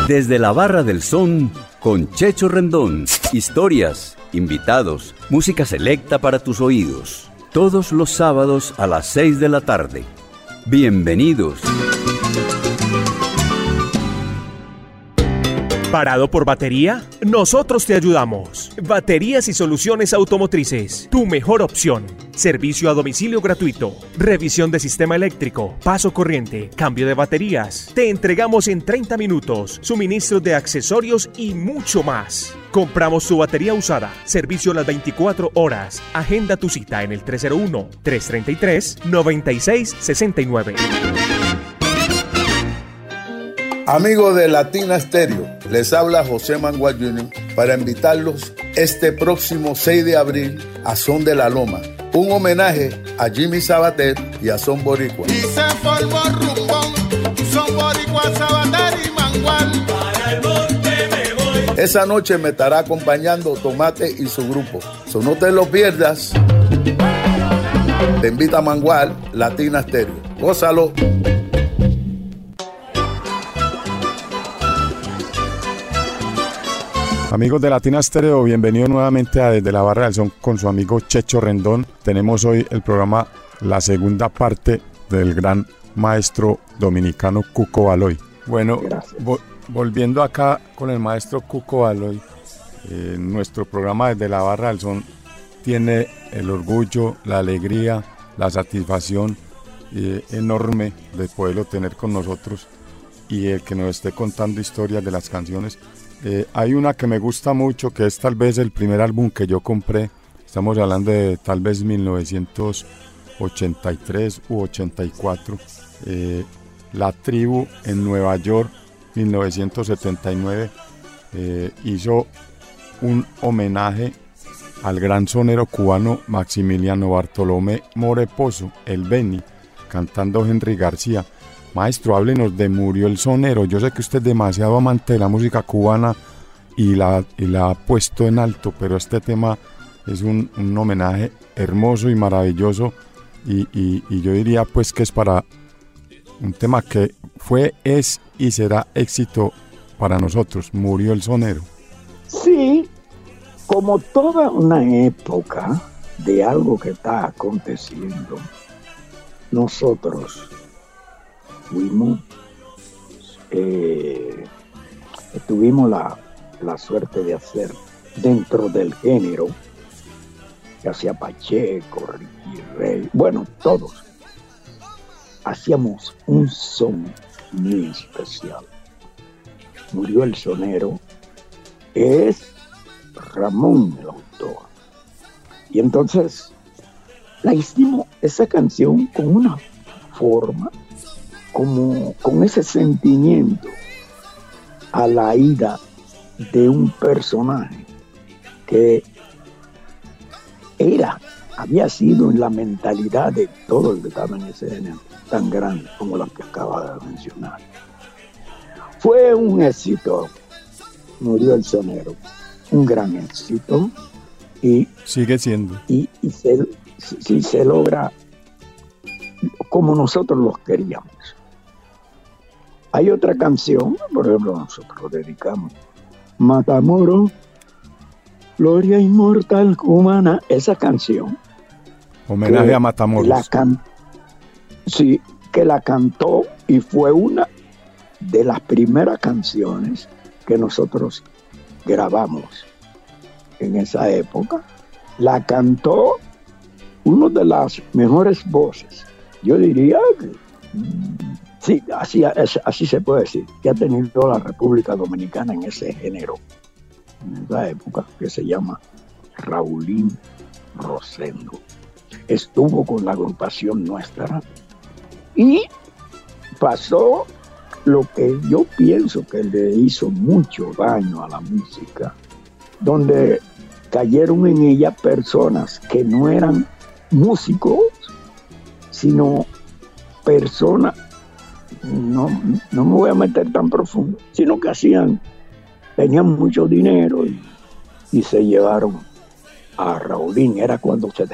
Desde la Barra del Son, con Checho Rendón. Historias, invitados, música selecta para tus oídos. Todos los sábados a las 6 de la tarde. Bienvenidos. ¿Parado por batería? Nosotros te ayudamos. Baterías y soluciones automotrices. Tu mejor opción. Servicio a domicilio gratuito. Revisión de sistema eléctrico. Paso corriente. Cambio de baterías. Te entregamos en 30 minutos. Suministro de accesorios y mucho más. Compramos tu batería usada. Servicio las 24 horas. Agenda tu cita en el 301-333-9669. Amigos de Latina Stereo, les habla José Mangual Jr. para invitarlos este próximo 6 de abril a Son de la Loma, un homenaje a Jimmy Sabater y a Son Boricua. Y se formó rumbón, Son Boricua, Sabater y Mangual. Para el monte me voy. Esa noche me estará acompañando Tomate y su grupo. So no te lo pierdas. Te invita a Mangual, Latina Stereo. Gózalo. Amigos de Latina Stereo, bienvenidos nuevamente a Desde la Barra del Son con su amigo Checho Rendón. Tenemos hoy el programa, la segunda parte del gran maestro dominicano Cuco Baloy. Bueno, volviendo acá con el maestro Cuco Baloy, nuestro programa Desde la Barra del Son tiene el orgullo, la alegría, la satisfacción enorme de poderlo tener con nosotros y el que nos esté contando historias de las canciones. Hay una que me gusta mucho, que es tal vez el primer álbum que yo compré. Estamos hablando de tal vez 1983 u 84. La Tribu en Nueva York, 1979, hizo un homenaje al gran sonero cubano Maximiliano Bartolomé Moreposo, el Beni, cantando Henry García. Maestro, háblenos de Murió el Sonero. Yo sé que usted es demasiado amante de la música cubana y la ha puesto en alto, pero este tema es un homenaje hermoso y maravilloso y yo diría pues que es para un tema que fue, es y será éxito para nosotros. Murió el Sonero. Sí, como toda una época de algo que está aconteciendo, nosotros tuvimos la suerte de hacer dentro del género, que hacía Pacheco, Ricky Rey, bueno, todos hacíamos un son muy especial. Murió el Sonero, es Ramón el autor, y entonces la hicimos esa canción con una forma, como con ese sentimiento a la ida de un personaje que había sido en la mentalidad de todo el que estaba en ese género tan grande como la que acaba de mencionar. Fue un éxito, Murió el Sonero, un gran éxito, y sigue siendo. Y se logra como nosotros los queríamos. Hay otra canción, por ejemplo, nosotros dedicamos Matamoros, Gloria Inmortal Cubana, esa canción. Homenaje a Matamoros. Sí, que la cantó y fue una de las primeras canciones que nosotros grabamos en esa época. La cantó una de las mejores voces. Yo diría que sí, así se puede decir, que ha tenido la República Dominicana en ese género, en esa época, que se llama Raulín Rosendo. Estuvo con la agrupación nuestra y pasó lo que yo pienso que le hizo mucho daño a la música, donde cayeron en ella personas que no eran músicos, sino personas, no me voy a meter tan profundo, sino que tenían mucho dinero y se llevaron a Raulín. Era cuando se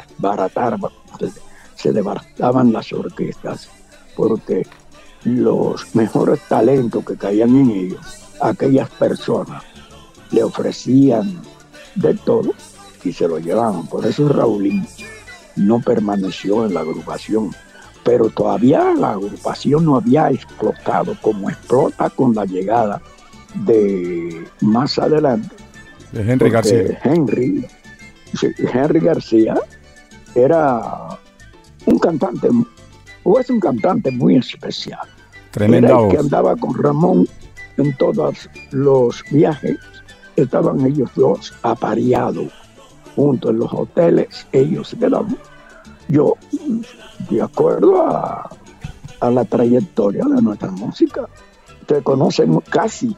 desbarataban las orquestas, porque los mejores talentos que caían en ellos aquellas personas le ofrecían de todo y se lo llevaban. Por eso Raulín no permaneció en la agrupación, pero todavía la agrupación no había explotado como explota con la llegada de más adelante de Henry García. Henry García era un cantante, o es un cantante muy especial. Tremenda era el voz. que andaba con Ramón en todos los viajes. Estaban ellos dos apareados juntos en los hoteles, ellos se quedaban. Yo, de acuerdo a la trayectoria de nuestra música, te conocen casi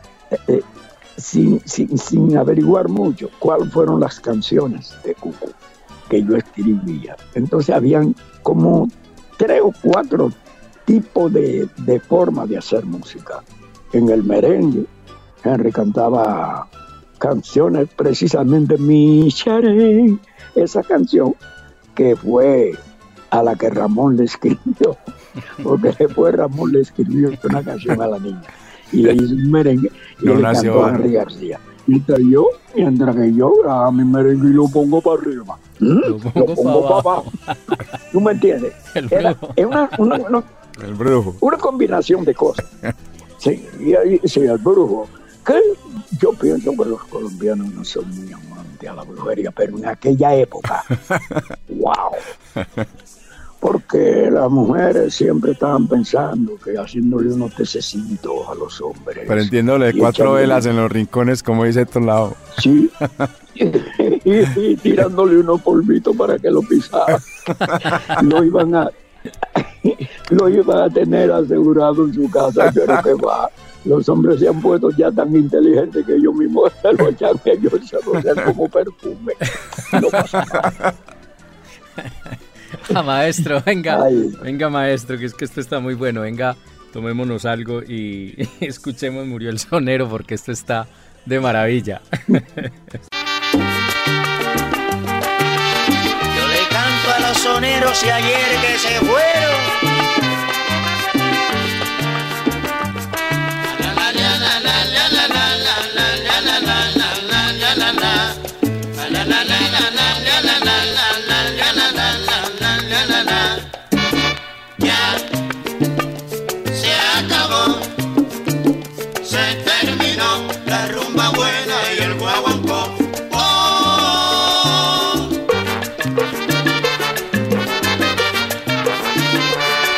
sin averiguar mucho cuáles fueron las canciones de Cuco que yo escribía. Entonces habían como 3 o 4 tipos de forma de hacer música. En el merengue, Henry cantaba canciones, precisamente Mi Charé, esa canción que fue a la que Ramón le escribió, porque después Ramón le escribió una canción a la niña y le hizo un merengue y No le nació. cantó a Henry García. Mientras que yo grabo mi merengue y lo pongo para arriba, lo pongo para abajo. ¿Tú me entiendes? Es El brujo. una combinación de cosas. Sí, sí, el brujo. Que yo pienso que los colombianos no son muy amantes a la brujería, pero en aquella época, wow. Porque las mujeres siempre estaban pensando que haciéndole unos tececitos a los hombres. Pero entiéndole, 4 velas en los rincones, como dice Tolao. Sí. y tirándole unos polvitos para que lo pisara. Lo iban a tener asegurado en su casa, pero que va. Los hombres se han puesto ya tan inteligentes que ellos mismos se lo echan, ellos se lo echan como perfume. No pasa nada. Maestro, venga, Ay. venga maestro, que es que esto está muy bueno, venga, tomémonos algo y escuchemos Murió el Sonero porque esto está de maravilla. Yo le canto a los soneros y ayer que se fueron. Ya se acabó, se terminó la rumba buena y el guaguancó. Oh.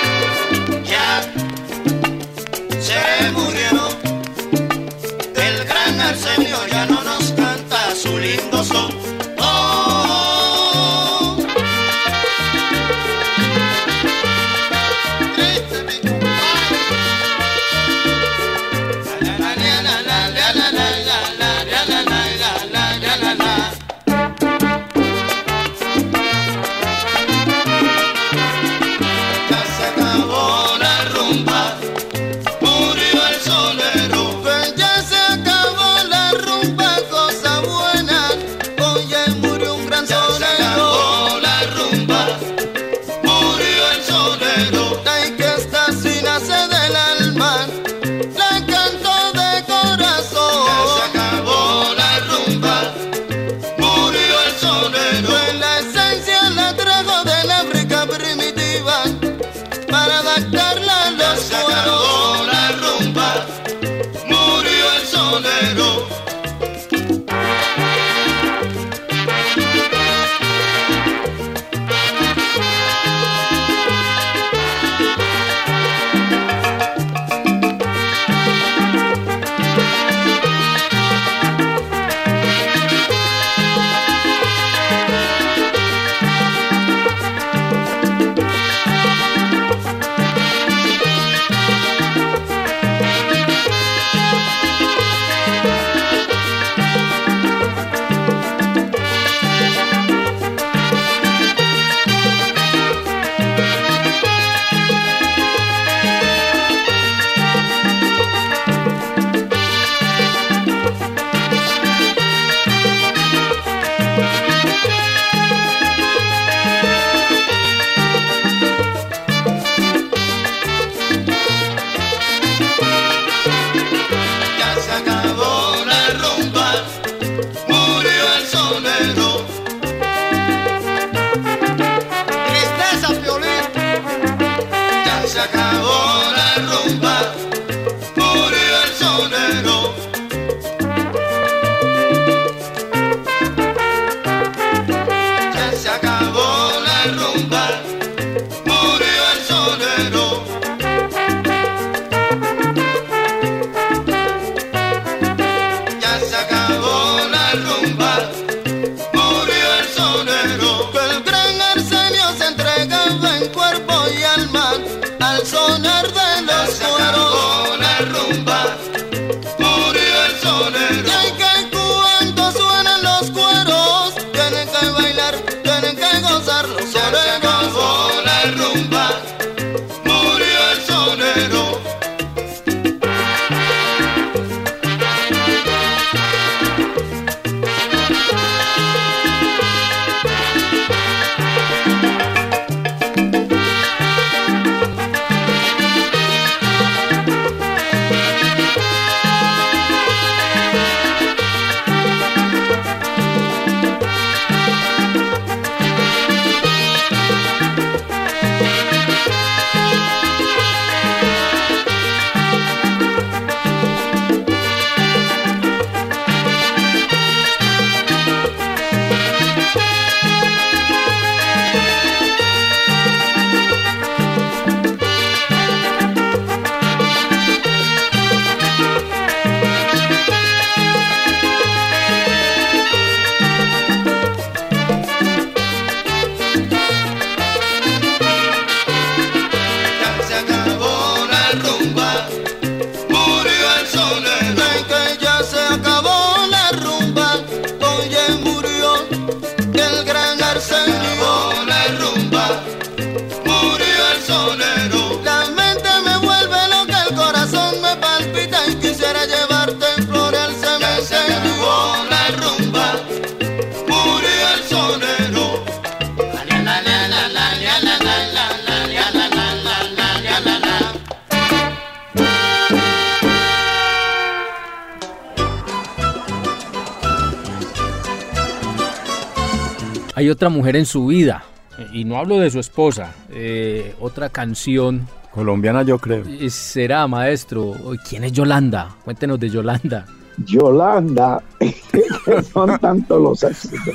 hay otra mujer en su vida, y no hablo de su esposa, otra canción. Colombiana, yo creo. ¿Será, maestro? ¿Quién es Yolanda? Cuéntenos de Yolanda. Yolanda, que son tantos los éxitos.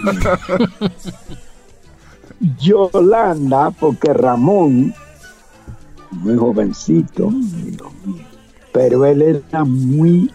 Yolanda, porque Ramón, muy jovencito, pero él era muy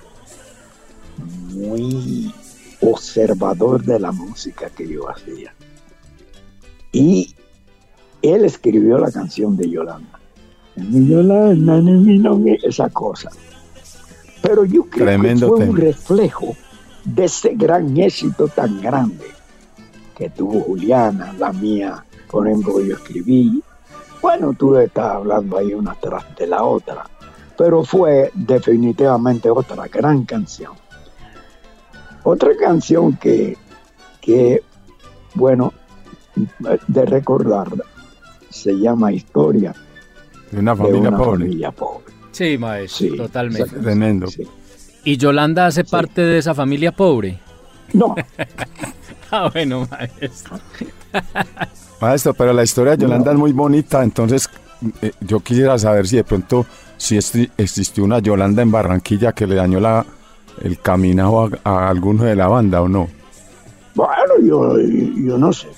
observador de la música que yo hacía. Y él escribió la canción de Yolanda. Mi Yolanda, esa cosa. Pero yo creo Tremendo que fue tema. un reflejo de ese gran éxito tan grande que tuvo Juliana, la mía, por ejemplo, yo escribí. Bueno, tú estás hablando ahí una tras de la otra, pero fue definitivamente otra gran canción. Otra canción que bueno, de recordarla, se llama Historia De una familia pobre. familia pobre. Sí, maestro, Sí, totalmente. Tremendo. Sí. ¿Y Yolanda hace parte de esa familia pobre? No, Ah, bueno, maestro. Maestro, pero la historia de Yolanda es muy bonita, entonces yo quisiera saber si de pronto si existió una Yolanda en Barranquilla que le dañó el caminado a alguno de la banda o no. bueno, yo no sé.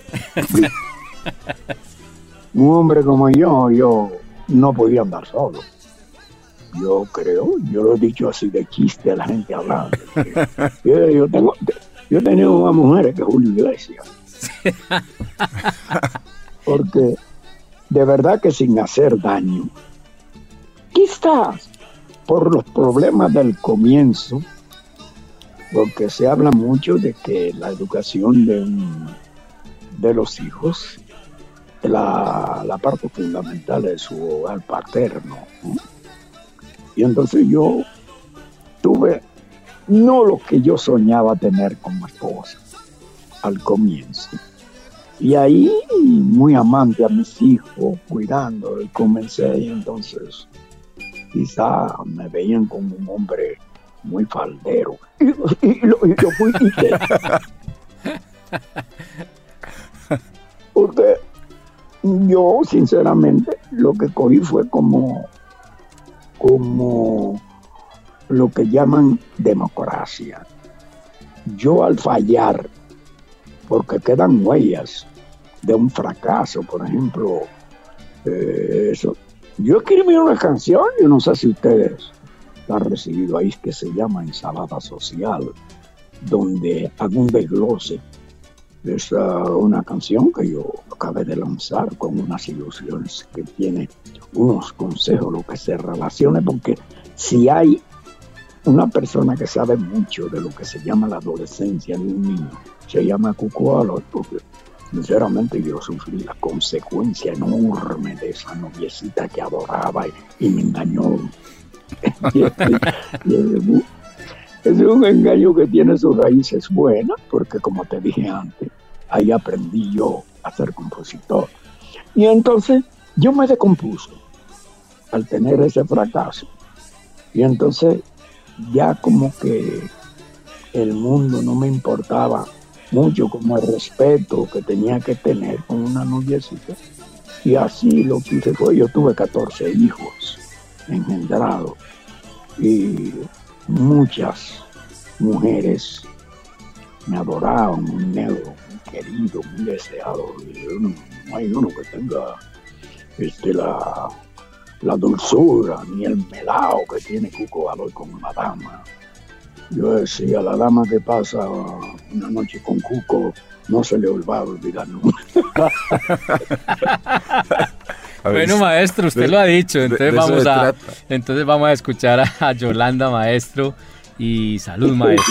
Un hombre como yo no podía andar solo. Yo creo, yo lo he dicho así de chiste a la gente hablando. Yo he tenido una mujer que es Julio Iglesias. Porque de verdad que sin hacer daño, quizás por los problemas del comienzo, porque se habla mucho de que la educación de los hijos es la parte fundamental de su hogar paterno, ¿no? Y entonces yo tuve no lo que yo soñaba tener como esposa al comienzo. Y ahí muy amante a mis hijos, cuidando, y comencé, y entonces quizá me veían como un hombre muy faldero. Y yo fui porque yo sinceramente lo que cogí fue como lo que llaman democracia. Yo al fallar, porque quedan huellas de un fracaso, por ejemplo, eso. Yo escribí una canción, yo no sé si ustedes la han recibido ahí, que se llama Ensalada Social, donde hago un desglose. Es una canción que yo acabé de lanzar con unas ilusiones que tiene unos consejos, lo que se relacione, porque si hay una persona que sabe mucho de lo que se llama la adolescencia de un niño, se llama Cuco Alor, porque sinceramente yo sufrí la consecuencia enorme de esa noviecita que adoraba y me engañó. Es un engaño que tiene sus raíces buenas, porque como te dije antes, ahí aprendí yo a ser compositor. Y entonces yo me descompuse al tener ese fracaso. Y entonces ya como que el mundo no me importaba mucho, como el respeto que tenía que tener con una noviecita. Y así lo que hice fue, yo tuve 14 hijos engendrados. Y muchas mujeres me adoraban, un negro muy querido, muy deseado. Y no hay uno que tenga la dulzura ni el melao que tiene Cuco Alor con una dama. Yo decía, la dama que pasa una noche con Cuco no se le va a olvidar nunca. Bueno, maestro, usted lo ha dicho, entonces vamos a escuchar a Yolanda, maestro, y salud, maestro.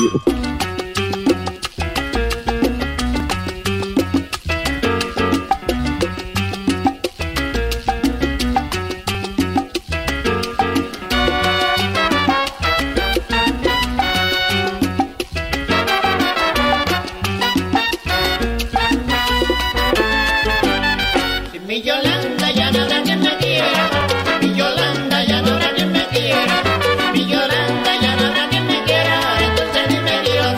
Mi Yolanda ya no habrá quien me quiera, mi Yolanda ya no habrá quien me quiera, mi Yolanda ya no habrá quien me quiera, entonces dime Dios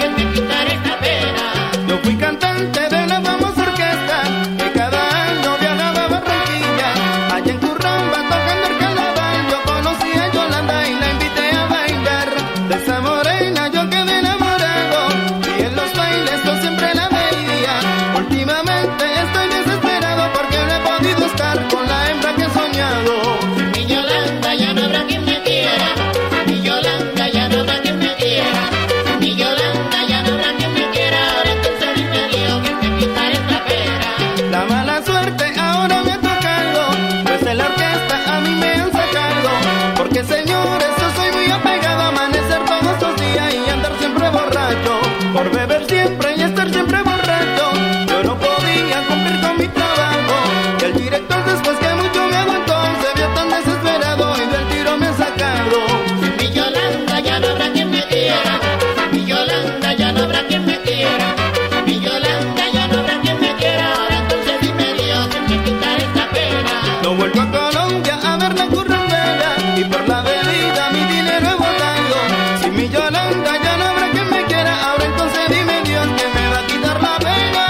Porque señores, yo soy muy apegado a amanecer todos los días y andar siempre borracho. Por beber siempre y estar siempre borracho. Yo no podía cumplir con mi trabajo. Y el director después que mucho me aguantó se vio tan desesperado y del tiro me ha sacado. Sin mi Yolanda ya no habrá quien me quiera. Sin mi Yolanda ya no habrá quien me quiera. Sin mi Yolanda ya no habrá quien me quiera. Ahora entonces dime Dios, ¿quién me quita esta pena? No vuelvo a Colombia a ver la currambera y por la bebida mi dinero he botado. Sin mi Yolanda ya no habrá quien me quiera. Ahora entonces dime Dios, ¿quién me va a quitar la pena?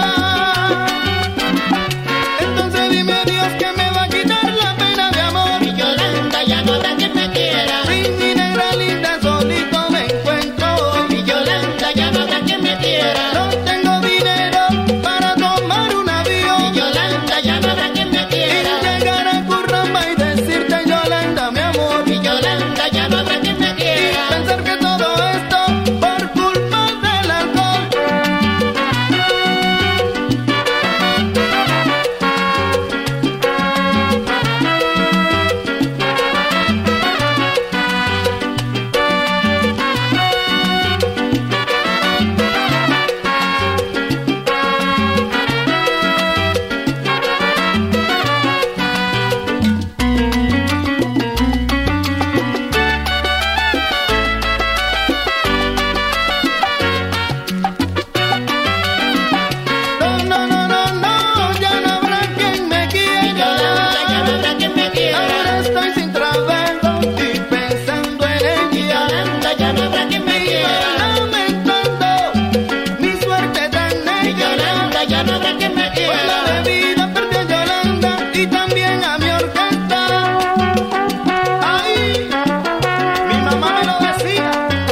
Entonces dime Dios, ¿quién me va a quitar la pena de amor? Mi Yolanda ya no habrá quien me quiera. Sin mi negra linda solito me encuentro. Sin mi Yolanda ya no habrá quien me quiera. No tengo dinero para tomar un avión. Mi Yolanda ya no habrá quien me quiera. Y llegar a Curramba y decirte Yolanda mi amor. Mi Yolanda ya no habrá quien me quiera. Y pensar que todo esto por culpa del alcohol. No, ya no habrá quien me Mi Yolanda ya no quiera. habrá quien me quiera. Ahora estoy sin trabajo y pensando en Mi ella. Yolanda ya no habrá quien me quiera. Lamentando mi suerte tan Mi negra. Yolanda ya no habrá quien me Por quiera. la bebida perdí a Yolanda y también a mi orquesta. Ay, mi mamá me lo decía.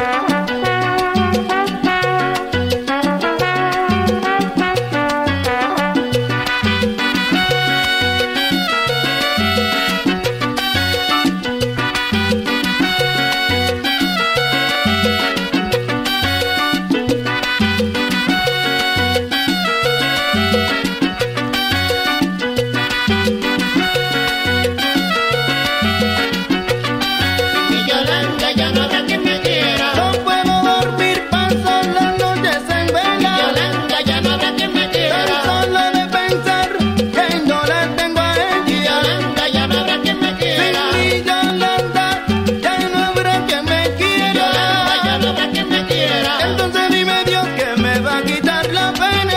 Mi Yolanda ya no habrá quien me quiera. No puedo dormir, paso las noches en Mi vela. Yolanda ya no habrá quien me Tan quiera. solo de pensar que no la tengo a Mi ella. Yolanda ya no habrá quien me Sin quiera. mi Yolanda ya no habrá quien me Mi Yolanda ya quiera. no habrá quien me quiera. Entonces dime Dios que me va a quitar la pena.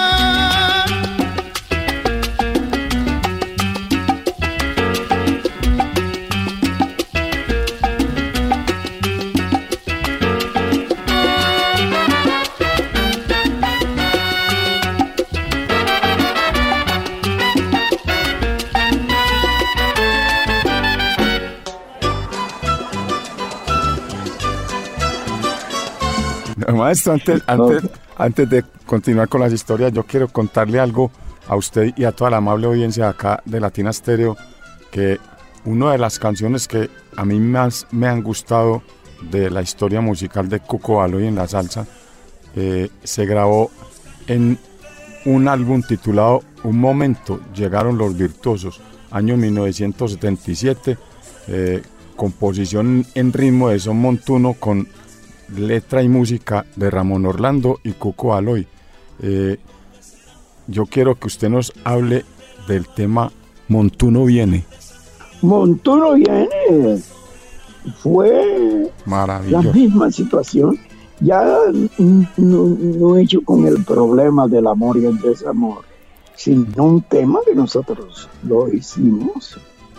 Maestro, antes de continuar con las historias, yo quiero contarle algo a usted y a toda la amable audiencia de acá de Latina Stereo, que una de las canciones que a mí más me han gustado de la historia musical de Cuco Baloy en la salsa, se grabó en un álbum titulado Un Momento, Llegaron los Virtuosos, año 1977, composición en ritmo de son montuno con letra y música de Ramón Orlando y Cuco Baloy. Yo quiero que usted nos hable del tema Montuno Viene. Montuno Viene fue la Maravilloso. misma situación, ya no hecho con el problema del amor y el desamor, sino un tema que nosotros lo hicimos,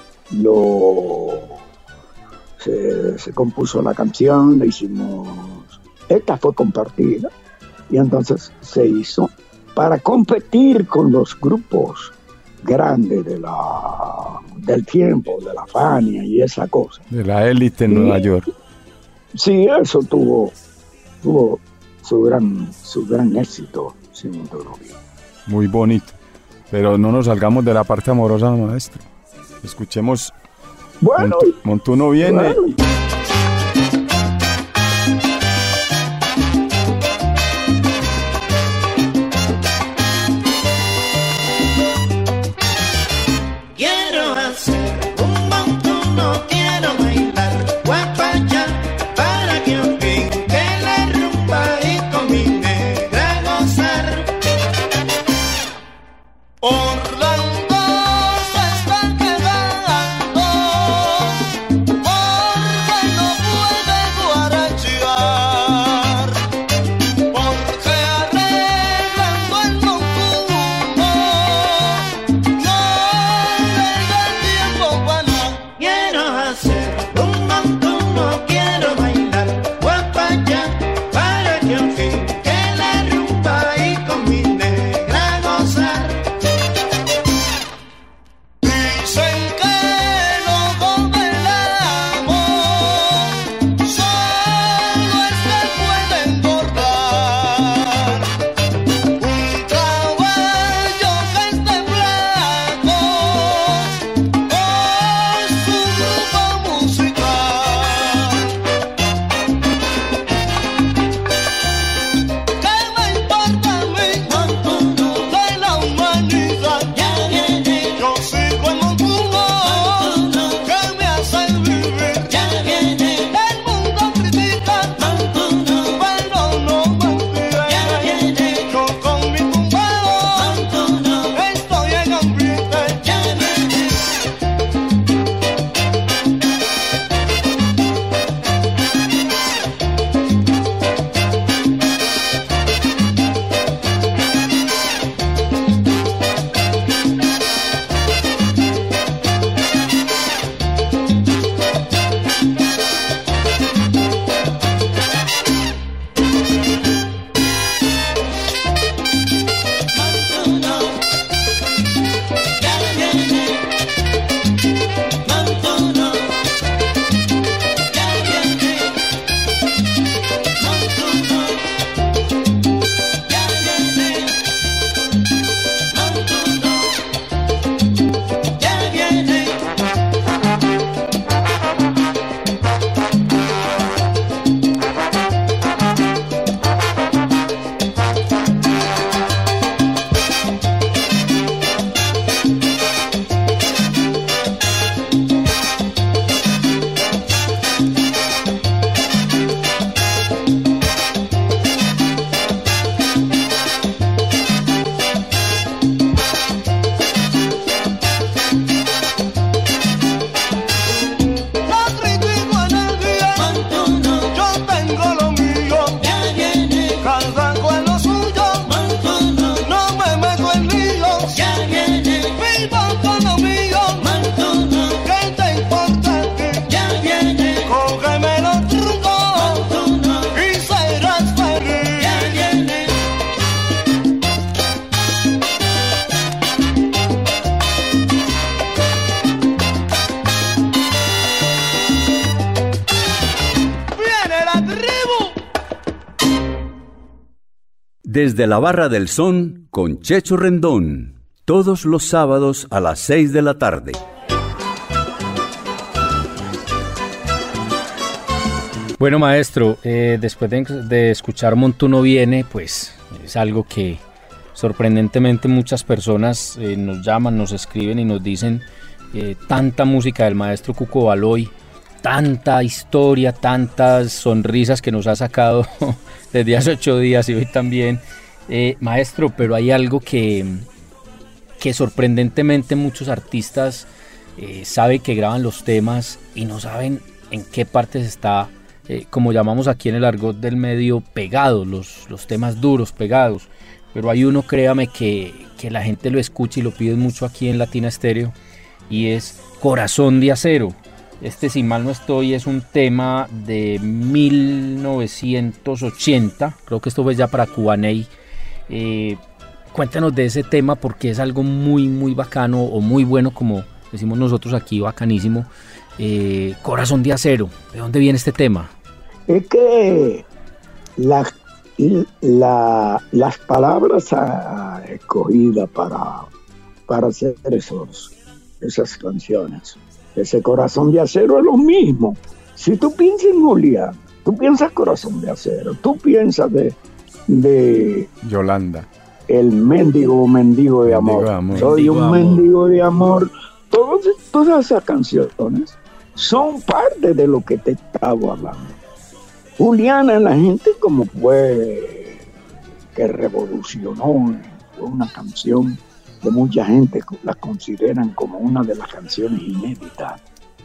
se compuso la canción, la hicimos, esta fue compartida y entonces se hizo para competir con los grupos grandes del tiempo, de la Fania y esa cosa. De la élite en Nueva York. Sí, eso tuvo su gran éxito, sí, Montuno Viene. Muy bonito. Pero no nos salgamos de la parte amorosa, maestro. Escuchemos Bueno, Montuno Viene. bueno. Quiero hacer un montuno, quiero bailar. Desde la Barra del Son con Checho Rendón. Todos los sábados a las 6 de la tarde. Bueno, maestro, después de escuchar Montuno Viene, pues es algo que sorprendentemente muchas personas nos llaman, nos escriben y nos dicen tanta música del maestro Cuco Baloy, tanta historia, tantas sonrisas que nos ha sacado desde hace 8 días y hoy también. Maestro, pero hay algo que sorprendentemente muchos artistas saben que graban los temas y no saben en qué partes está, como llamamos aquí en el argot del medio, pegados, los temas duros, pegados. Pero hay uno, créame, que la gente lo escucha y lo pide mucho aquí en Latina Estéreo, y es Corazón de Acero. Si mal no estoy, es un tema de 1980, creo que esto fue ya para Cubaney. Cuéntanos de ese tema, porque es algo muy, muy bacano, o muy bueno, como decimos nosotros aquí, bacanísimo. Corazón de Acero, ¿de dónde viene este tema? Es que las palabras escogidas para hacer esas canciones, ese Corazón de Acero, es lo mismo. Si tú piensas en Julián, tú piensas Corazón de Acero, tú piensas de Yolanda, el mendigo de amor. Soy un mendigo de amor. Todas esas canciones son parte de lo que te estaba hablando. Juliana, la gente como fue que revolucionó, fue una canción que mucha gente la consideran como una de las canciones inéditas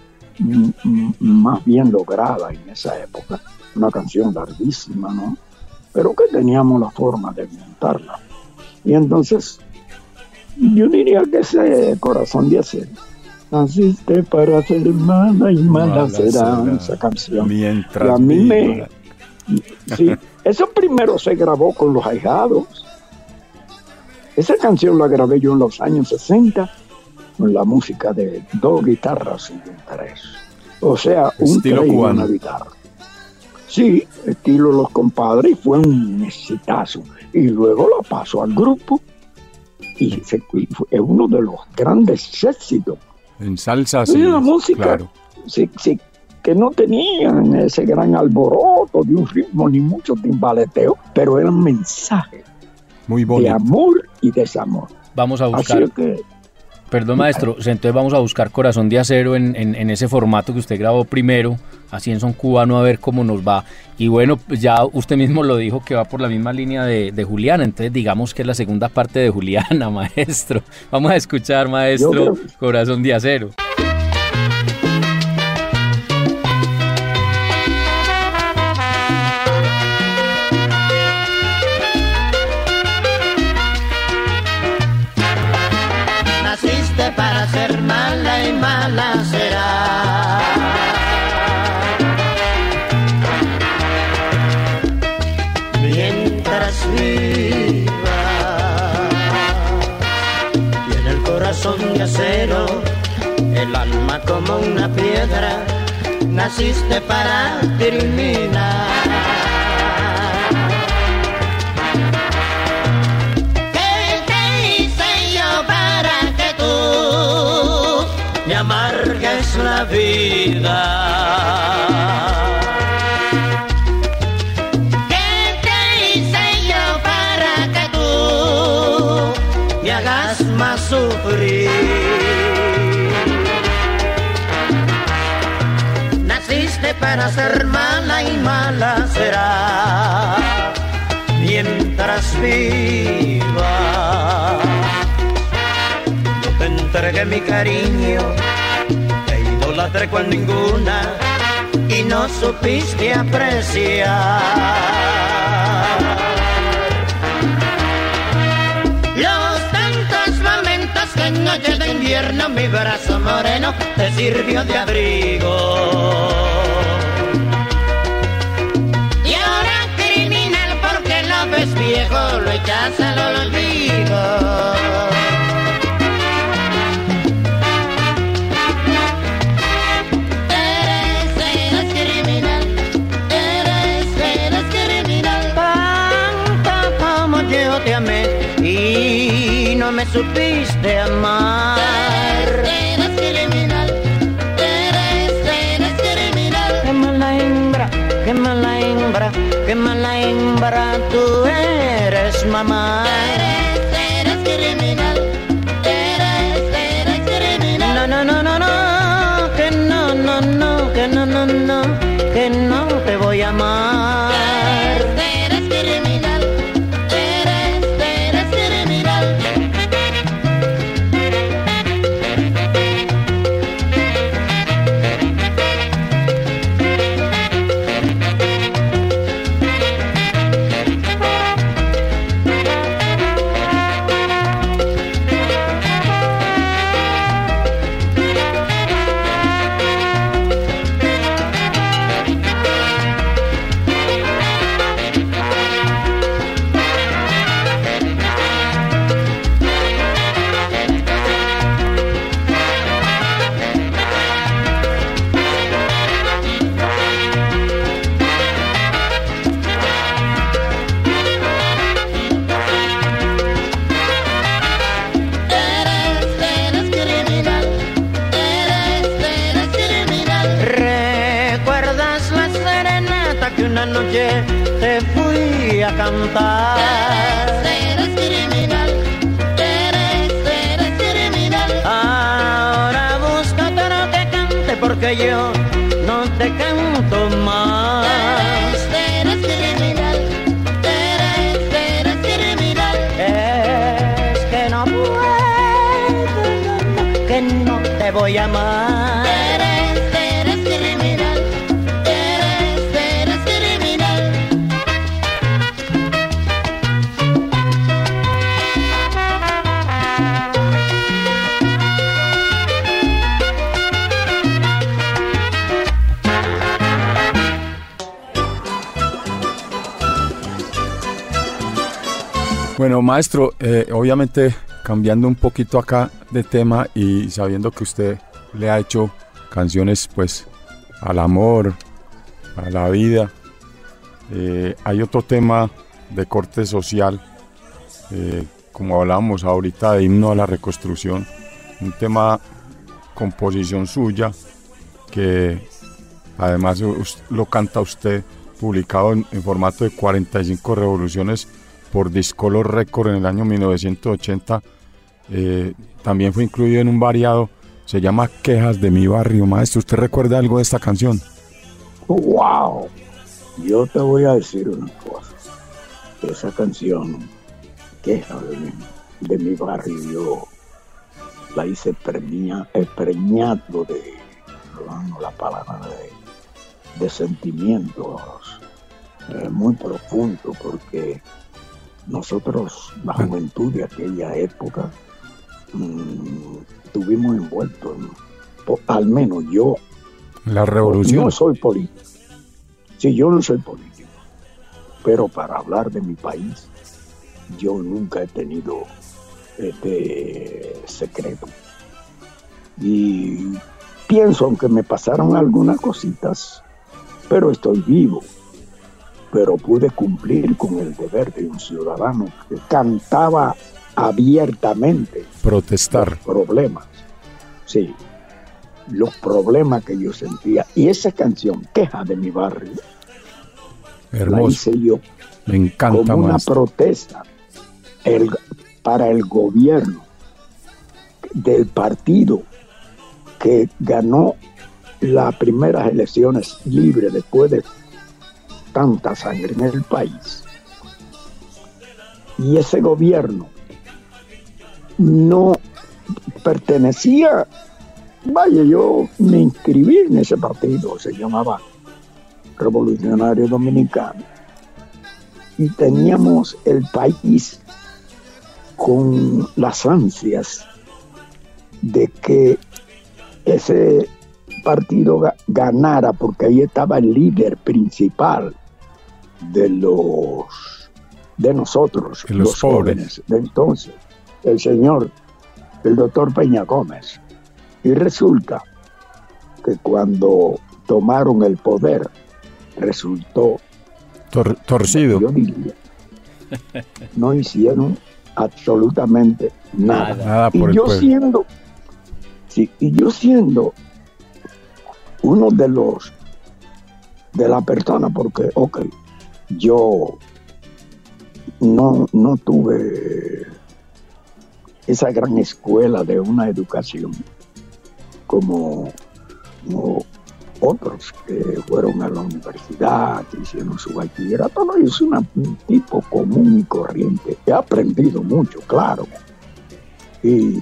más bien lograda en esa época. Una canción larguísima, ¿no? Pero que teníamos la forma de montarla. Y entonces, yo diría que ese Corazón de Acero, naciste para ser mala y mala será esa canción. Mientras y a mí sí, eso primero se grabó con Los Ahijados. Esa canción la grabé yo en los años 60 con la música de 2 guitarras y un 3. O sea, un 3 y una guitarra. Sí, estilo Los Compadres, y fue un exitazo. Y luego lo pasó al grupo y es uno de los grandes éxitos. En salsa, sí. La música, claro. Sí, que no tenían ese gran alboroto de un ritmo ni mucho timbaleteo, pero eran mensajes muy bonito, de amor y desamor. Vamos a buscar. Así que, perdón, maestro, entonces vamos a buscar Corazón de Acero en ese formato que usted grabó primero, así en son cubano, a ver cómo nos va. Y bueno, ya usted mismo lo dijo que va por la misma línea de Juliana, entonces digamos que es la segunda parte de Juliana, maestro. Vamos a escuchar, maestro, Corazón de Acero. Naciste para ser mala y mala será. Mientras viva, tiene el corazón de acero, el alma como una piedra. Naciste para terminar. Me amargues la vida. ¿Qué te hice yo para que tú me hagas más sufrir? Naciste para ser mala y mala será mientras viva. Entregué mi cariño, te idolatré con ninguna y no supiste apreciar los tantos momentos que en noches de invierno mi brazo moreno te sirvió de abrigo. Y ahora criminal, porque lo ves viejo, lo echas al olvido. me supiste amar. Eres criminal, eres criminal. Qué mala hembra, qué mala hembra, qué mala hembra tú eres, mamá. Eres criminal, eres criminal. No, no, no, no, no, que no, no, no, que no, no, no, que no te voy a amar. Eres criminal, eres criminal. Una noche te fui a cantar. Eres criminal, eres criminal. Ahora busca otro que cante porque yo no te canto más. Eres criminal, eres criminal. Es que no puedo, que no te voy a amar. Eres criminal. Bueno, maestro, obviamente cambiando un poquito acá de tema y sabiendo que usted le ha hecho canciones pues al amor, a la vida, hay otro tema de corte social, como hablábamos ahorita de Himno a la Reconstrucción, un tema composición suya que además lo canta usted, publicado en formato de 45 revoluciones por Discolor Record en el año 1980, también fue incluido en un variado, se llama Quejas de mi barrio. Maestro, ¿usted recuerda algo de esta canción? ¡Wow! Yo te voy a decir una cosa, esa canción, Quejas de mi barrio, yo la hice preñado de, no, la palabra de sentimientos muy profundos, porque nosotros, la juventud de aquella época, estuvimos envueltos, al menos yo. La revolución. No soy político. Sí, yo no soy político. Pero para hablar de mi país, yo nunca he tenido este secreto. Y pienso, aunque me pasaron algunas cositas, pero estoy vivo. Pero pude cumplir con el deber de un ciudadano que cantaba abiertamente. Protestar. Los problemas. Sí, los problemas que yo sentía. Y esa canción, Queja de mi barrio, hermoso. La hice yo. Me encanta, como una maestro. protesta para el gobierno del partido que ganó las primeras elecciones libres después de tanta sangre en el país. Y ese gobierno no pertenecía, vaya, yo me inscribí en ese partido, se llamaba Revolucionario Dominicano, y teníamos el país con las ansias de que ese partido ganara, porque ahí estaba el líder principal de nosotros, los jóvenes de entonces, el doctor Peña Gómez. Y resulta que cuando tomaron el poder, resultó torcido. Yo diría, no hicieron absolutamente nada. Nada por el pueblo. Y yo siendo uno de la persona, porque, yo no tuve esa gran escuela de una educación como otros que fueron a la universidad, que hicieron su bachillerato. No, yo soy un tipo común y corriente. He aprendido mucho, claro. Y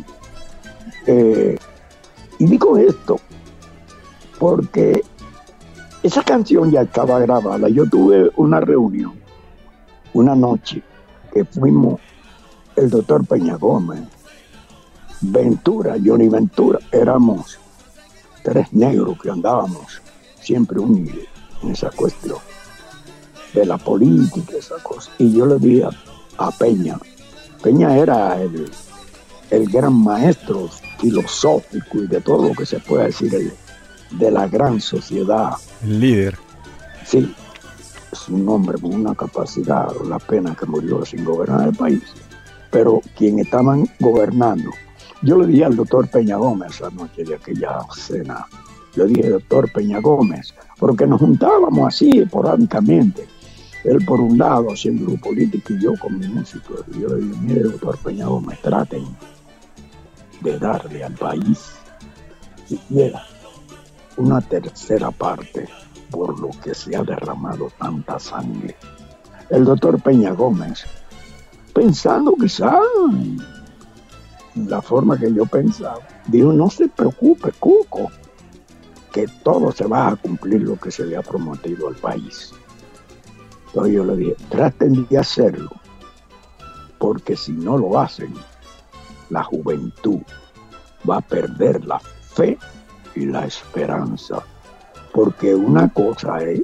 digo esto porque esa canción ya estaba grabada. Yo tuve una reunión, una noche, que fuimos el doctor Peña Gómez, Ventura, Johnny Ventura, éramos 3 negros que andábamos siempre unidos en esa cuestión de la política, esa cosa. Y yo le dije a Peña era el gran maestro filosófico y de todo lo que se puede decir de la gran sociedad. El líder. Sí, es un hombre con una capacidad, la pena que murió sin gobernar el país. Pero quienes estaban gobernando, yo le dije al doctor Peña Gómez esa noche de aquella cena, le dije, doctor Peña Gómez, porque nos juntábamos así esporádicamente, él por un lado haciendo lo político y yo con mi músico. Y yo le dije, mire, doctor Peña Gómez, traten de darle al país siquiera una tercera parte por lo que se ha derramado tanta sangre. El doctor Peña Gómez, pensando quizá en la forma que yo pensaba, dijo, no se preocupe, Cuco, que todo se va a cumplir lo que se le ha prometido al país. Entonces yo le dije, traten de hacerlo, porque si no lo hacen, la juventud va a perder la fe y la esperanza. Porque una cosa es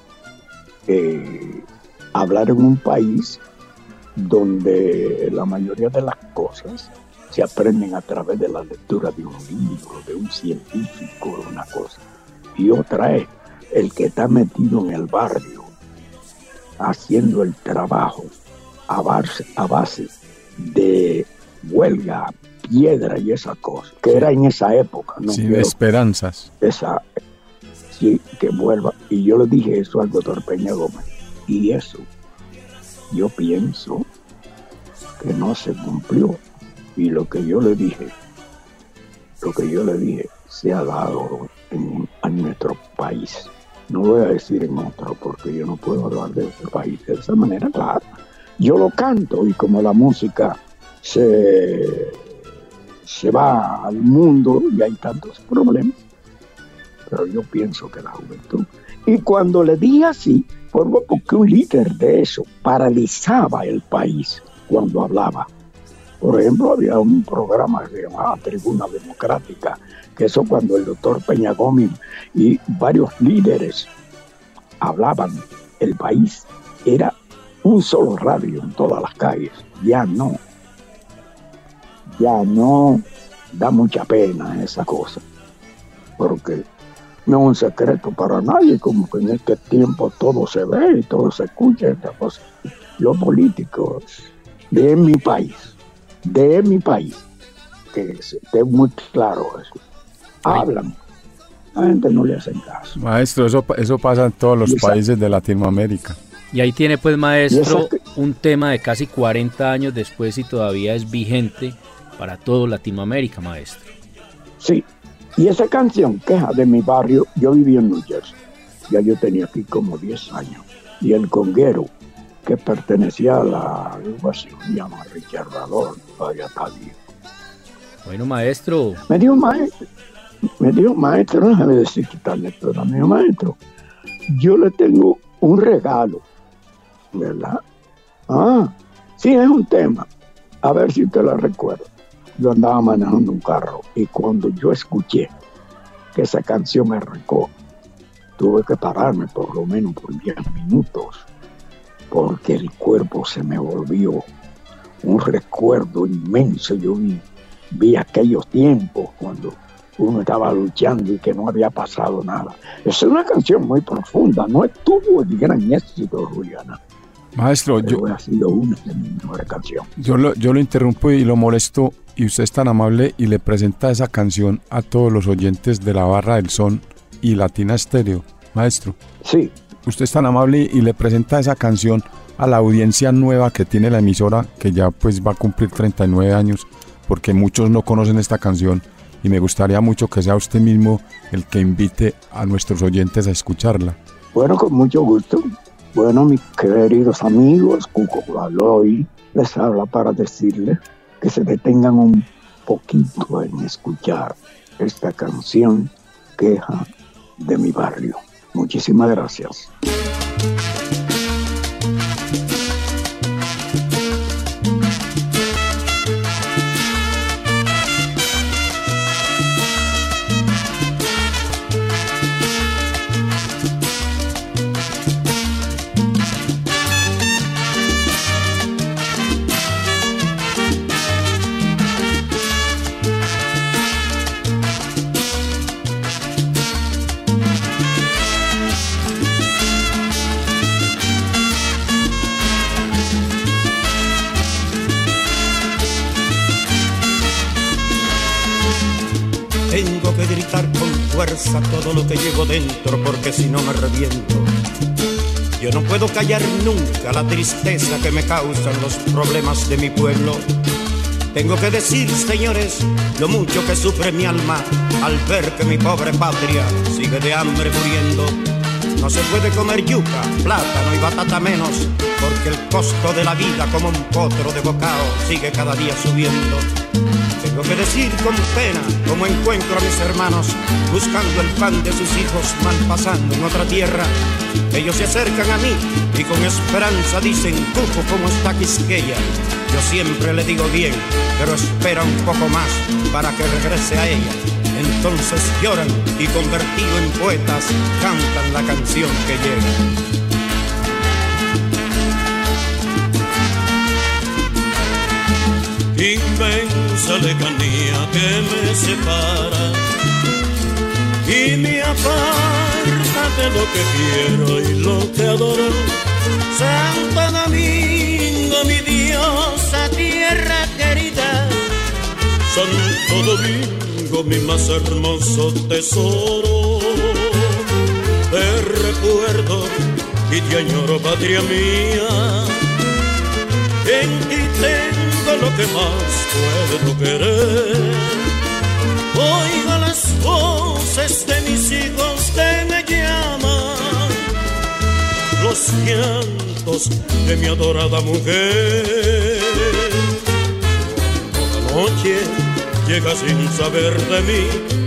hablar en un país donde la mayoría de las cosas se aprenden a través de la lectura de un libro, de un científico, de una cosa. Y otra es el que está metido en el barrio, haciendo el trabajo a base de huelga, piedra y esa cosa, que era en esa época. No sin esperanzas. Sí, que vuelva. Y yo le dije eso al doctor Peña Gómez. Y eso, yo pienso que no se cumplió. Y lo que yo le dije se ha dado en nuestro país. No voy a decir en otro, porque yo no puedo hablar de otro país de esa manera, claro. Yo lo canto y como la música se va al mundo y hay tantos problemas, pero yo pienso que la juventud. Y cuando le dije así, porque un líder de eso paralizaba el país cuando hablaba. Por ejemplo, había un programa que se llamaba Tribuna Democrática, que eso cuando el doctor Peña Gómez y varios líderes hablaban, el país era un solo radio en todas las calles. Ya no da mucha pena esa cosa, porque no es un secreto para nadie, como que en este tiempo todo se ve y todo se escucha, esta cosa. Los políticos de mi país, que esté muy claro eso, hablan, la gente no le hace caso. Maestro, eso pasa en todos los países de Latinoamérica. Y ahí tiene pues, maestro, un tema de casi 40 años después y todavía es vigente para todo Latinoamérica, maestro. Sí, y esa canción, Queja de mi barrio, yo vivía en New Jersey, ya yo tenía aquí como 10 años, y el conguero que pertenecía a la agrupación, se llama Richard Rador, todavía está bien. Bueno, maestro. Me dijo maestro, déjame decir quitarle, pero me dijo, maestro, yo le tengo un regalo, ¿verdad? Sí, es un tema, a ver si usted lo recuerda. Yo andaba manejando un carro y cuando yo escuché que esa canción arrancó, tuve que pararme por lo menos por 10 minutos, porque el cuerpo se me volvió un recuerdo inmenso. Yo vi aquellos tiempos cuando uno estaba luchando y que no había pasado nada. Es una canción muy profunda, no tuvo el gran éxito, Juliana, Maestro, ha sido una de mis mejores canciones. Yo lo interrumpo y lo molesto, y usted es tan amable y le presenta esa canción a todos los oyentes de la Barra del Son y Latina Estéreo. Maestro. Sí. Usted es tan amable y le presenta esa canción a la audiencia nueva que tiene la emisora, que ya pues va a cumplir 39 años, porque muchos no conocen esta canción, y me gustaría mucho que sea usted mismo el que invite a nuestros oyentes a escucharla. Bueno, con mucho gusto. Bueno, mis queridos amigos, Cuco Baloy les habla para decirles que se detengan un poquito en escuchar esta canción, Queja de mi barrio. Muchísimas gracias. Tengo que gritar con fuerza todo lo que llevo dentro, porque si no me reviento. Yo no puedo callar nunca la tristeza que me causan los problemas de mi pueblo. Tengo que decir, señores, lo mucho que sufre mi alma al ver que mi pobre patria sigue de hambre muriendo. No se puede comer yuca, plátano y batata menos, porque el costo de la vida como un potro de bocado sigue cada día subiendo. Tengo que decir con pena cómo encuentro a mis hermanos buscando el pan de sus hijos mal pasando en otra tierra. Ellos se acercan a mí y con esperanza dicen: Cuco, ¿cómo está Quisqueya? Yo siempre le digo bien, pero espera un poco más para que regrese a ella. Entonces lloran y convertido en poetas cantan la canción que llega. Inmensa lejanía que me separa y me aparta de lo que quiero y lo que adoro. Santo Domingo, mi diosa tierra querida, Santo Domingo, mi más hermoso tesoro. Te recuerdo y te añoro, patria mía, en ti tengo lo que más puedo querer. Oigo las voces de mis hijos que me llaman, los llantos de mi adorada mujer. Toda noche llega sin saber de mí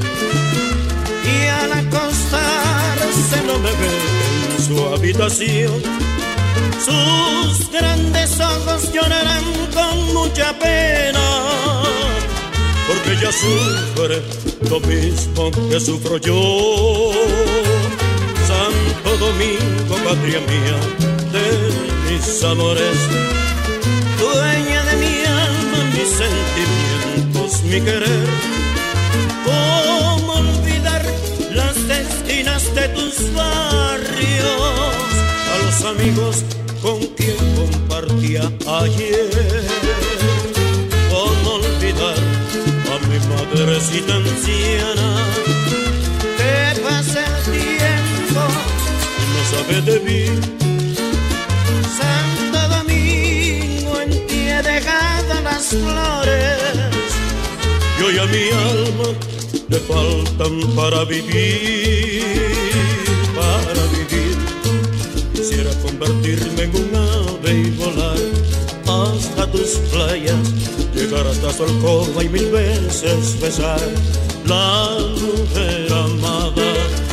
y al acostarse no me ve en su habitación. Sus grandes ojos llorarán con mucha pena, porque ella sufre lo mismo que sufro yo. Santo Domingo, patria mía, de mis amores, dueña de mi alma, mis sentimientos, mi querer. ¿Cómo olvidar las esquinas de tus barrios, a los amigos con quien compartía ayer? ¿Cómo olvidar a mi madrecita anciana que pasa el tiempo y no sabe de mí? Santo Domingo, en ti he dejado las flores y hoy a mi alma le faltan para vivir, para vivir. Quisiera convertirme en un ave y volar hasta tus playas, llegar hasta su alcoba y 1000 veces besar la mujer amada.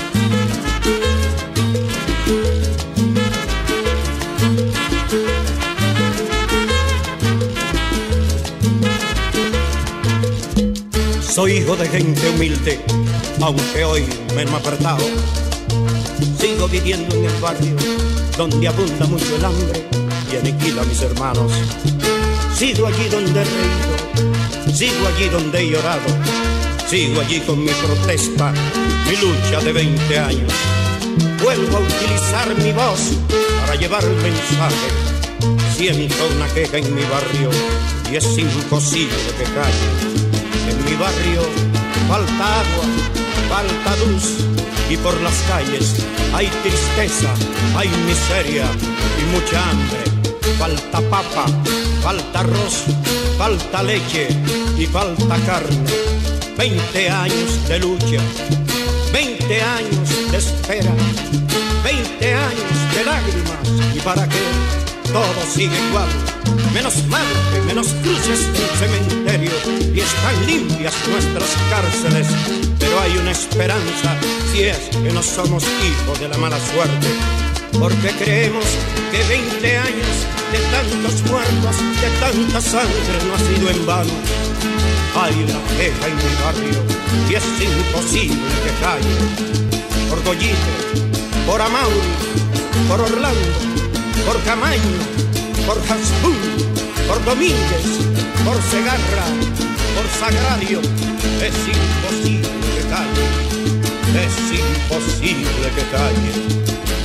Soy hijo de gente humilde, aunque hoy me he apartado. Sigo viviendo en el barrio donde abunda mucho el hambre y aniquila a mis hermanos. Sigo allí donde he reído, sigo allí donde he llorado, sigo allí con mi protesta, mi lucha de 20 años. Vuelvo a utilizar mi voz para llevar el mensaje. Siento una queja en mi barrio y es imposible que calle. En mi barrio falta agua, falta luz y por las calles hay tristeza, hay miseria y mucha hambre. Falta papa, falta arroz, falta leche y falta carne. 20 años de lucha, 20 años de espera, 20 años de lágrimas. ¿Y para qué? Todo sigue igual, menos muerte, menos cruces en el cementerio, y están limpias nuestras cárceles. Pero hay una esperanza, si es que no somos hijos de la mala suerte, porque creemos que 20 años de tantos muertos, de tanta sangre no ha sido en vano. Hay una queja en mi barrio y es imposible que calle. Por Goyito, por Amauri, por Orlando, por Camaño, por Hasbún, por Domínguez, por Segarra, por Sagrario. Es imposible que calle, es imposible que calle.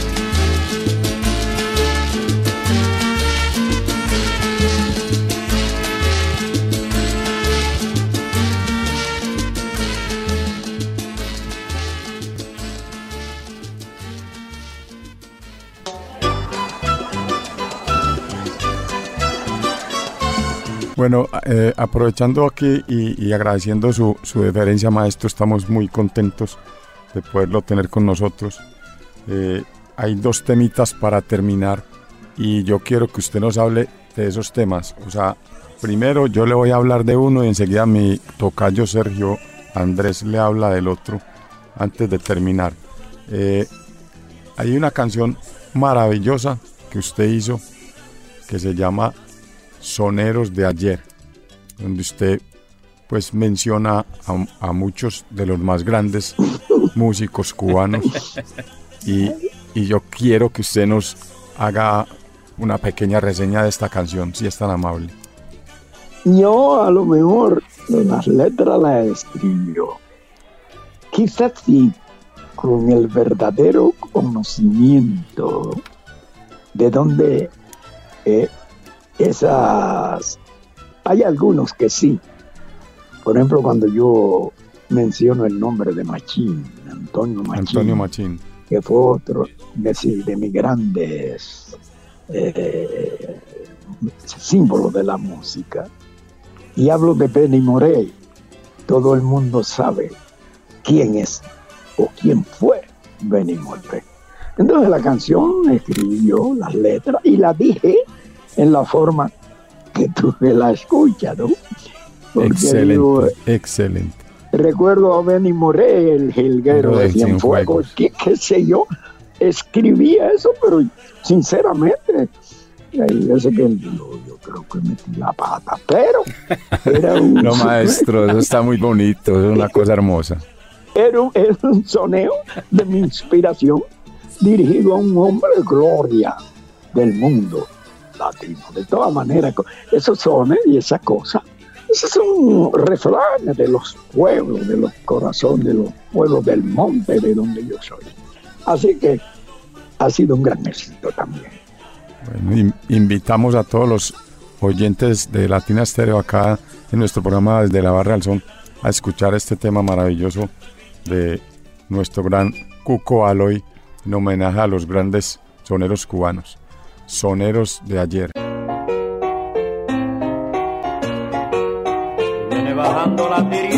Bueno, aprovechando aquí y agradeciendo su deferencia, maestro, estamos muy contentos de poderlo tener con nosotros. Hay 2 temitas para terminar y yo quiero que usted nos hable de esos temas. O sea, primero yo le voy a hablar de uno y enseguida mi tocayo Sergio Andrés le habla del otro antes de terminar. Hay una canción maravillosa que usted hizo que se llama Soneros de Ayer, donde usted pues menciona a muchos de los más grandes músicos cubanos y yo quiero que usted nos haga una pequeña reseña de esta canción, si es tan amable. Yo a lo mejor las letras las escribió, quizás sí, con el verdadero conocimiento de dónde esas... Hay algunos que sí. Por ejemplo, cuando yo menciono el nombre de Machín, Antonio Machín, que fue otro de mis grandes símbolos de la música, y hablo de Benny Moré, todo el mundo sabe quién es o quién fue Benny Moré. Entonces la canción escribí yo, las letras, y la dije en la forma que tú la escuchas, ¿no? Porque excelente, digo, excelente. Recuerdo a Benny Moré, el jilguero de Cienfuegos, qué sé yo, escribía eso, pero sinceramente, yo sé que yo creo que metí la pata, pero era un... No, maestro, eso está muy bonito, es una cosa hermosa. Era un soneo de mi inspiración, dirigido a un hombre de gloria del mundo latino. De todas maneras, esos sones y esas cosas, esos son refranes de los pueblos, de los corazones, de los pueblos del monte de donde yo soy. Así que ha sido un gran éxito también. Bueno, invitamos a todos los oyentes de Latina Estéreo acá en nuestro programa Desde la Barra del Son a escuchar este tema maravilloso de nuestro gran Cuco Aloy en homenaje a los grandes soneros cubanos, Soneros de Ayer. Viene bajando la tirita.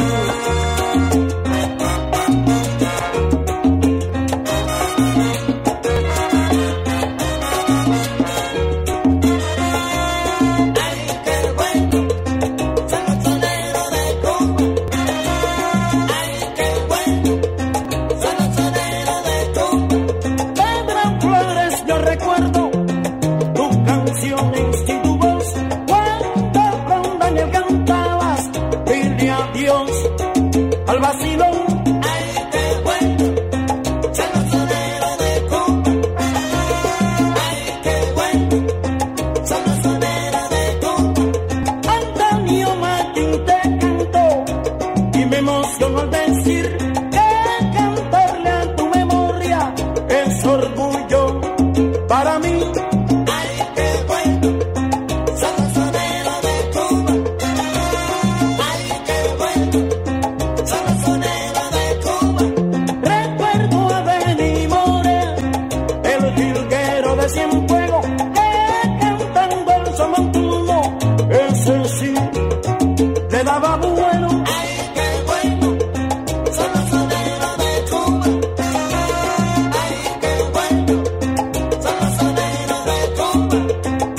Yo recuerdo tu canción en de Cienfuegos, que cantando el son montuno, ese sí le daba bueno. Ay, qué bueno, son los soneros de Cuba. Ay, qué bueno, son los soneros de Cuba.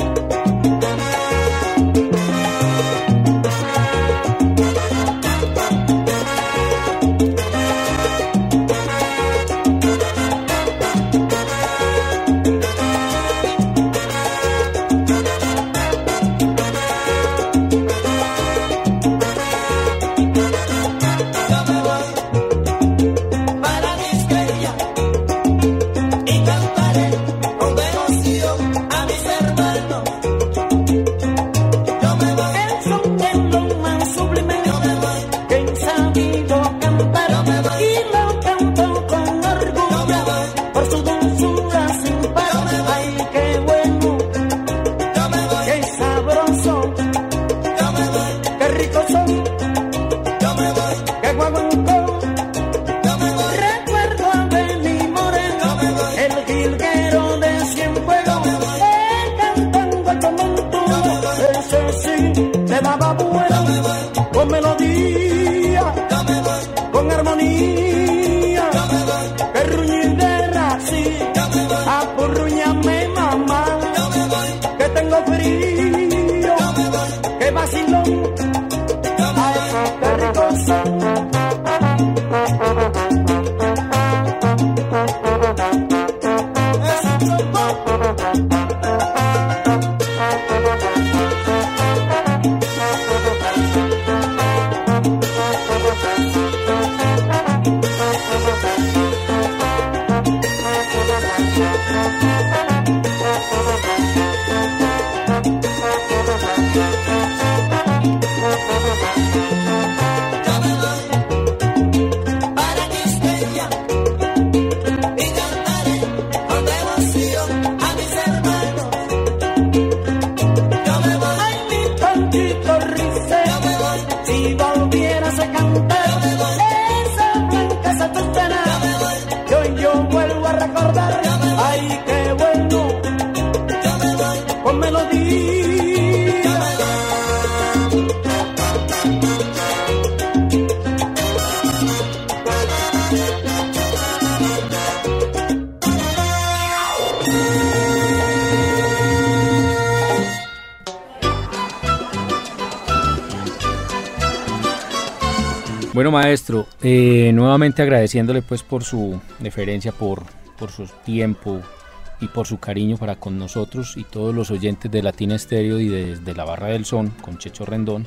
Bueno, maestro, nuevamente agradeciéndole pues por su deferencia, por su tiempo y por su cariño para con nosotros y todos los oyentes de Latina Estéreo y desde la Barra del Son con Checho Rendón.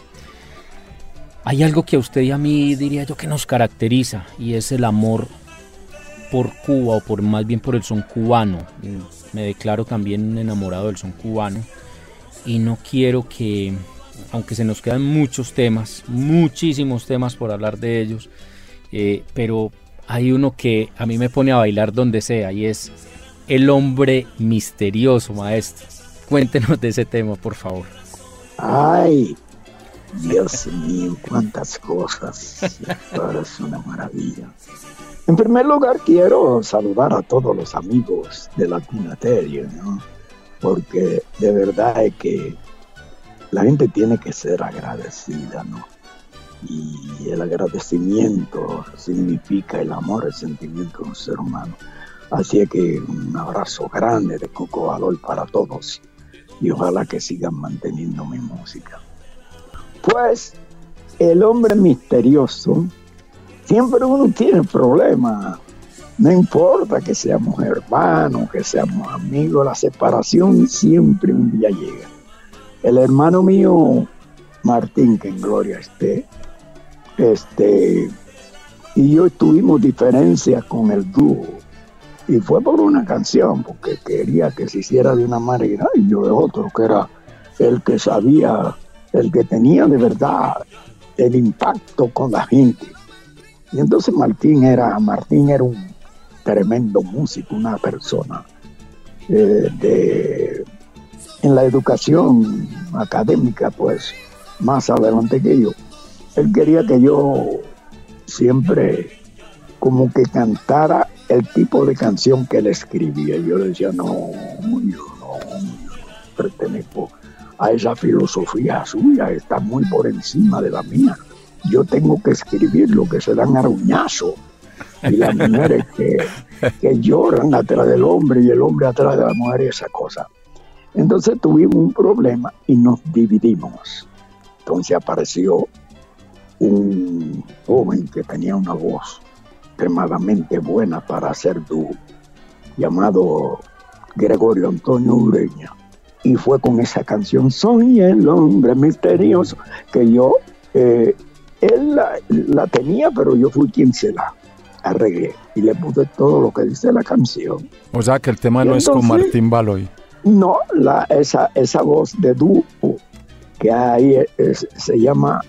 Hay algo que a usted y a mí diría yo que nos caracteriza y es el amor por Cuba o por más bien por el son cubano. Me declaro también enamorado del son cubano y no quiero que, aunque se nos quedan muchos temas, muchísimos temas por hablar de ellos, pero hay uno que a mí me pone a bailar donde sea y es El hombre misterioso, maestro. Cuéntenos de ese tema, por favor. Ay, Dios mío, cuántas cosas. Ahora es una maravilla. En primer lugar, quiero saludar a todos los amigos de Latina Estéreo, ¿no? Porque de verdad es que la gente tiene que ser agradecida, ¿no? Y el agradecimiento significa el amor, el sentimiento de un ser humano. Así es que un abrazo grande de Coco Valor para todos y ojalá que sigan manteniendo mi música. Pues, el hombre misterioso, siempre uno tiene problemas. No importa que seamos hermanos, que seamos amigos, la separación siempre un día llega. El hermano mío, Martín, que en gloria esté, y yo tuvimos diferencias con el dúo. Y fue por una canción, porque quería que se hiciera de una manera y yo de otro, que era el que sabía, el que tenía de verdad el impacto con la gente. Y entonces Martín era un tremendo músico, una persona en la educación académica, pues más adelante que yo. Él quería que yo siempre como que cantara el tipo de canción que él escribía. Yo le decía, yo no pertenezco a esa filosofía suya, está muy por encima de la mía. Yo tengo que escribir lo que se dan aruñazo. Y las mujeres que lloran atrás del hombre y el hombre atrás de la mujer y esa cosa. Entonces tuvimos un problema y nos dividimos. Entonces apareció un joven que tenía una voz extremadamente buena para hacer dúo, llamado Gregorio Antonio Ureña. Y fue con esa canción, Soy el hombre misterioso, que yo, él la tenía, pero yo fui quien se la arreglé y le puse todo lo que dice la canción. O sea que el tema no es con Martín Baloy. No, esa voz de dúo que hay se llama,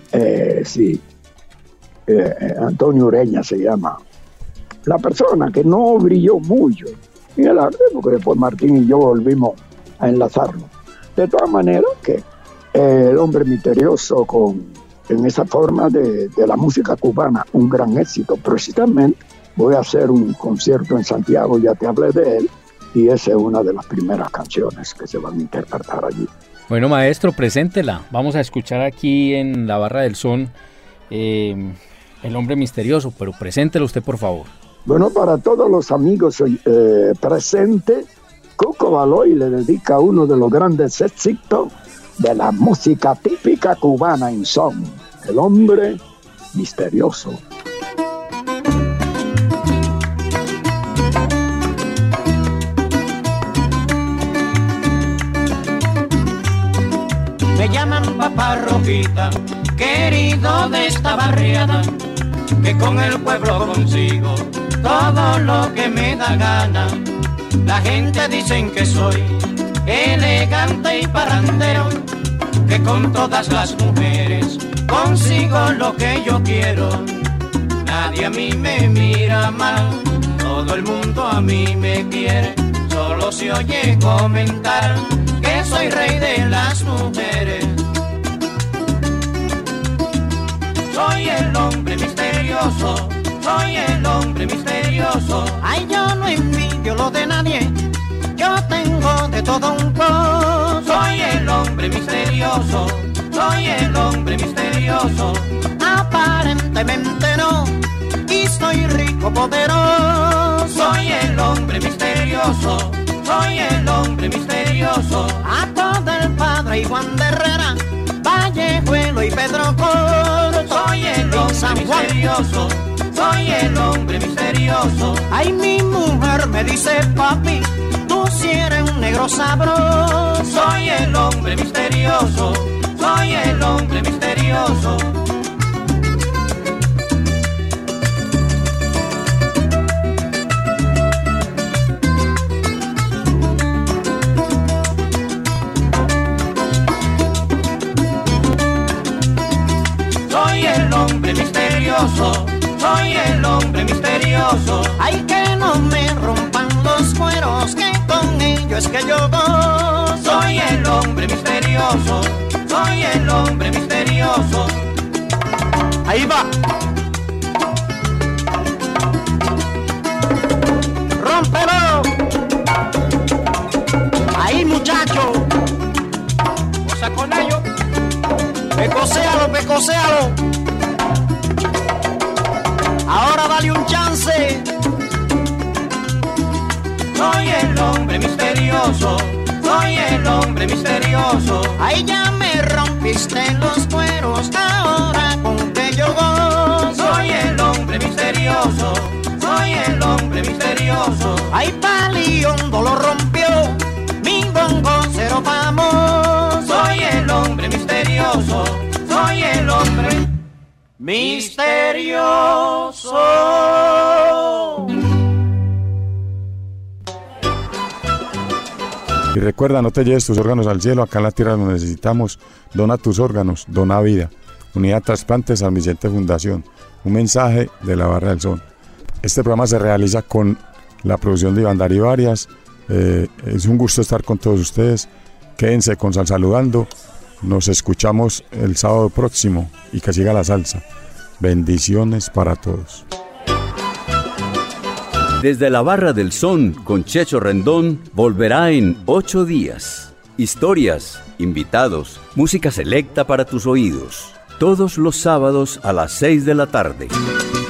Antonio Ureña se llama la persona que no brilló mucho en el arte, porque después Martín y yo volvimos a enlazarnos. De todas maneras que el hombre misterioso en esa forma de la música cubana, un gran éxito. Precisamente voy a hacer un concierto en Santiago, ya te hablé de él, y esa es una de las primeras canciones que se van a interpretar allí. Bueno, maestro, preséntela. Vamos a escuchar aquí en la Barra del Son El hombre misterioso, pero preséntela usted, por favor. Bueno, para todos los amigos presentes, Cuco Baloy le dedica uno de los grandes éxitos de la música típica cubana en son, El hombre misterioso. Me llaman Papá Rojita, querido de esta barriada, que con el pueblo consigo todo lo que me da gana. La gente dicen que soy elegante y parrandero, que con todas las mujeres consigo lo que yo quiero. Nadie a mí me mira mal, todo el mundo a mí me quiere. Solo se oye comentar que soy rey de las mujeres. Soy el hombre misterioso, soy el hombre misterioso. Ay, yo no envidio lo de nadie, yo tengo de todo un poco. Soy el hombre misterioso, soy el hombre misterioso. Aparentemente no, y soy rico, poderoso. Soy el hombre misterioso, soy el hombre misterioso. A todo el Padre y Juan de Herrera, Vallejuelo y Pedro Coro. Soy el hombre misterioso, soy el hombre misterioso. Ay, mi mujer me dice, papi, tú si eres un negro sabroso. Soy el hombre misterioso, soy el hombre misterioso. Soy el hombre misterioso, soy el hombre misterioso. Ay, que no me rompan los cueros, que con ello es que yo gozo. Soy el hombre misterioso, soy el hombre misterioso. Ahí va. Rómpelo. Ahí, muchacho. Cosa con ello. Pecocéalo, pecocéalo. Ahora dale un chance. Soy el hombre misterioso, soy el hombre misterioso. Ahí ya me rompiste los cueros, ahora con que yo gozo. Soy el hombre misterioso, soy el hombre misterioso. Ahí Paliondo lo rompió, mi bongo cero famoso. Soy el hombre misterioso, soy el hombre misterioso. Y recuerda, no te lleves tus órganos al cielo, acá en la tierra los necesitamos. Dona tus órganos, dona vida. Unidad Trasplante San Vicente Fundación. Un mensaje de la Barra del Son. Este programa se realiza con la producción de Iván Darío Arias. Es un gusto estar con todos ustedes. Quédense con Sal Saludando. Nos escuchamos el sábado próximo y que siga la salsa. Bendiciones para todos. Desde la Barra del Son con Checho Rendón volverá en 8 días. Historias, invitados, música selecta para tus oídos. Todos los sábados a las 6 de la tarde.